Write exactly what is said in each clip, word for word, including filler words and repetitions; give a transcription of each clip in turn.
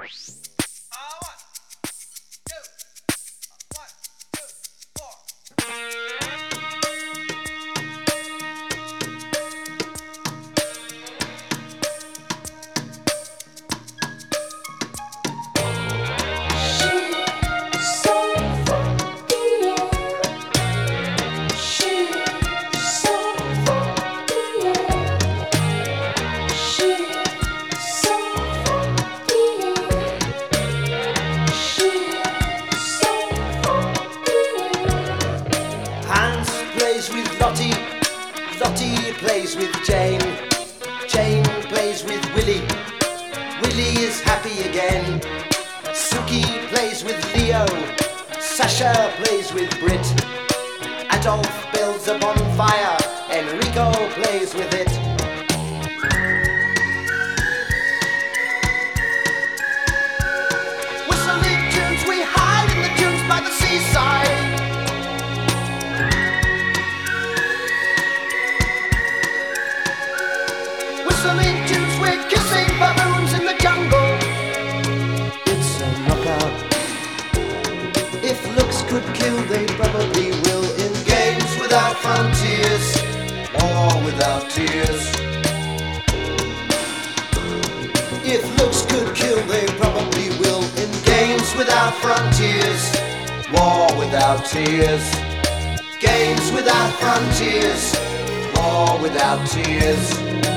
With Lottie, Lottie plays with Jane, Jane plays with Willie, Willie is happy again. Suki plays with Leo, Sasha plays with Brit, Adolf builds a bonfire, Enrico plays with it. Whistling tunes, we hide in the dunes by the seaside. Whistling tunes, we're kissing baboons in the jungle. It's a knockout. If looks could kill, they probably will. In games without frontiers, war without tears. If looks could kill, they probably will. In games without frontiers, war without tears. Games without frontiers, war without tears.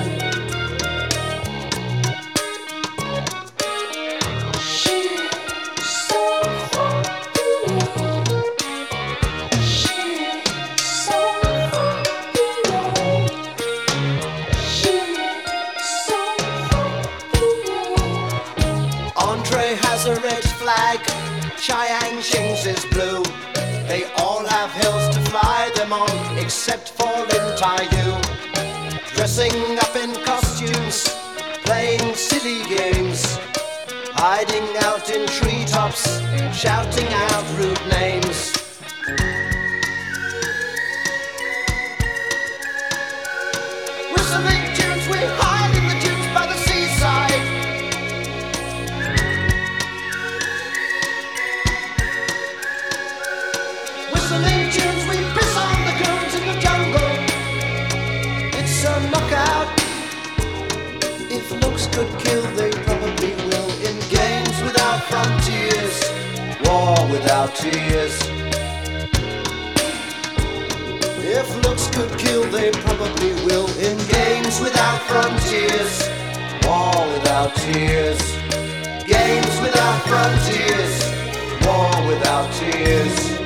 Andre has a red flag, Chiang Shing's is blue. They all have hills to fly them on, except for Lin Tai-yu. Dressing up in costumes, playing silly games, hiding out in treetops, shouting out rude names. Whistling tunes, we hide in the dunes by the seaside. Whistling tunes, we piss on the goons in the jungle. It's a knockout. If looks could kill, they probably will. In games without frontiers, war without tears. If looks could kill, they probably will. In games without frontiers, war without tears. Games without frontiers, war without tears.